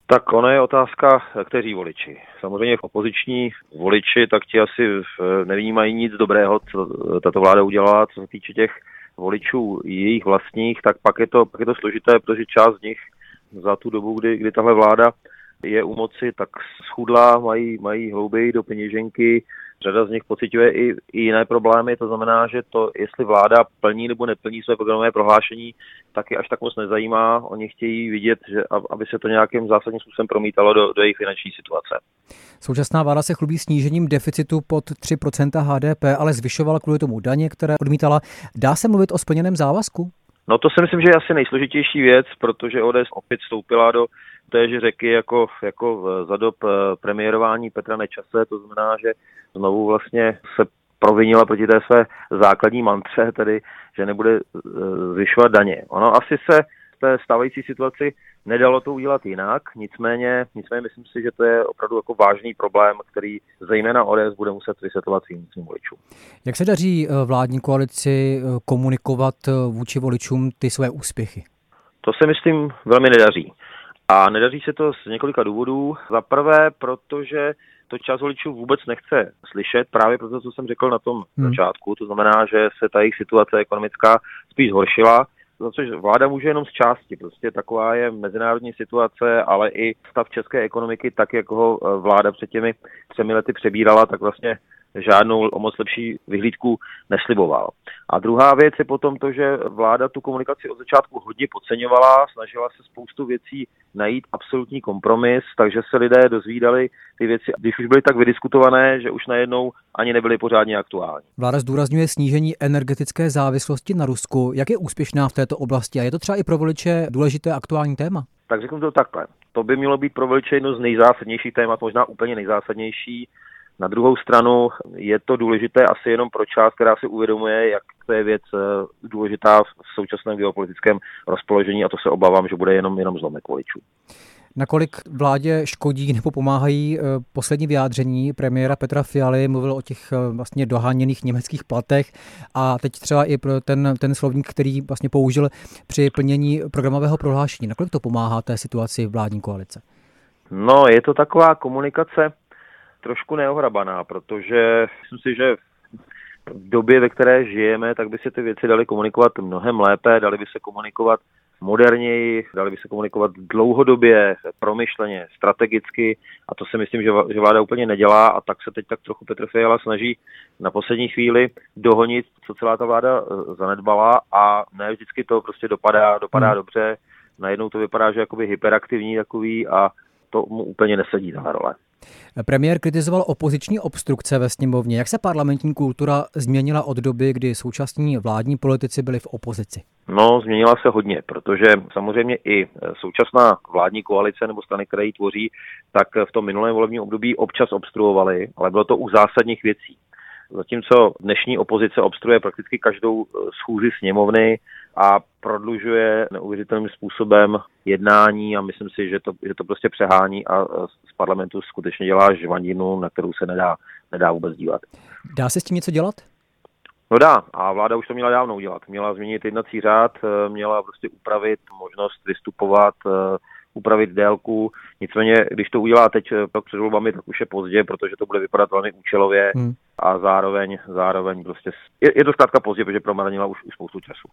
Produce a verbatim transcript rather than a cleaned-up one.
Tak ono je otázka, kteří voliči. Samozřejmě opoziční voliči, tak ti asi nevnímají nic dobrého, co tato vláda udělala, co se týče těch voličů jejich vlastních, tak pak je to, pak je to složité, protože část z nich za tu dobu, kdy, kdy tahle vláda je u moci, tak schudla, mají, mají hlouběji do peněženky, řada z nich pociťuje i, i jiné problémy, to znamená, že to, jestli vláda plní nebo neplní své programové prohlášení, tak je až tak moc nezajímá. Oni chtějí vidět, že, aby se to nějakým zásadním způsobem promítalo do, do jejich finanční situace. Současná vláda se chlubí snížením deficitu pod tři procenta H D P, ale zvyšovala kvůli tomu daně, které odmítala. Dá se mluvit o splněném závazku? No to si myslím, že je asi nejsložitější věc, protože O D S opět vstoupila do téže řeky jako, jako za dob premiérování Petra Nečase, to znamená, že znovu vlastně se provinila proti té své základní mantře, tedy že nebude zvyšovat daně. Ono asi se v té stávající situaci nedalo to udělat jinak, nicméně, nicméně myslím si, že to je opravdu jako vážný problém, který zejména O D S bude muset vysvětlovat svým, svým voličům. Jak se daří vládní koalici komunikovat vůči voličům ty své úspěchy? To se myslím velmi nedaří. A nedaří se to z několika důvodů. Za prvé, protože to část voličů vůbec nechce slyšet, právě proto, co jsem řekl na tom hmm. začátku. To znamená, že se ta jejich situace ekonomická spíš zhoršila, za což vláda může jenom z části. Prostě taková je mezinárodní situace, ale i stav české ekonomiky, tak jak ho vláda před těmi třemi lety přebírala, tak vlastně žádnou o moc lepší vyhlídku nesliboval. A druhá věc je potom to, že vláda tu komunikaci od začátku hodně podceňovala, snažila se spoustu věcí najít absolutní kompromis, takže se lidé dozvídali ty věci, když už byly tak vydiskutované, že už najednou ani nebyly pořádně aktuální. Vláda zdůrazňuje snížení energetické závislosti na Rusku. Jak je úspěšná v této oblasti a je to třeba i pro voliče důležité aktuální téma? Tak řeknu to takhle. To by mělo být pro voliče jedno z nejzásadnějších témat, možná úplně nejzásadnější. Na druhou stranu je to důležité asi jenom pro část, která si uvědomuje, jak to je věc důležitá v současném geopolitickém rozpoložení, a to se obávám, že bude jenom, jenom zlomek voličů. Nakolik vládě škodí nebo pomáhají poslední vyjádření premiéra Petra Fialy, mluvil o těch vlastně doháněných německých platech a teď třeba i pro ten, ten slovník, který vlastně použil při plnění programového prohlášení. Nakolik to pomáhá té situaci vládní koalice? No, je to taková komunikace trošku neohrabaná, protože myslím si, že v době, ve které žijeme, tak by se ty věci daly komunikovat mnohem lépe, daly by se komunikovat moderněji, daly by se komunikovat dlouhodobě, promyšleně, strategicky, a to si myslím, že vláda úplně nedělá, a tak se teď tak trochu Petr Fiala snaží na poslední chvíli dohonit, co celá ta vláda zanedbala, a ne vždycky to prostě dopadá, dopadá hmm. dobře. Najednou to vypadá, že jakoby hyperaktivní takový, a to mu úplně nesedí ta role. Premiér kritizoval opoziční obstrukce ve sněmovně. Jak se parlamentní kultura změnila od doby, kdy současní vládní politici byli v opozici? No, změnila se hodně, protože samozřejmě i současná vládní koalice nebo strany, které ji tvoří, tak v tom minulém volebním období občas obstruovali, ale bylo to u zásadních věcí. Zatímco dnešní opozice obstruuje prakticky každou schůzi sněmovny a prodlužuje neuvěřitelným způsobem jednání, a myslím si, že to, že to prostě přehání a z parlamentu skutečně dělá žvaninu, na kterou se nedá, nedá vůbec dívat. Dá se s tím něco dělat? No dá, a vláda už to měla dávno udělat. Měla změnit jednací řád, měla prostě upravit možnost vystupovat, upravit délku. Nicméně, když to udělá teď před volbami, tak už je pozdě, protože to bude vypadat velmi účelově hmm. a zároveň, zároveň prostě je, je to zkrátka pozdě, protože promarnila už, už spoustu času.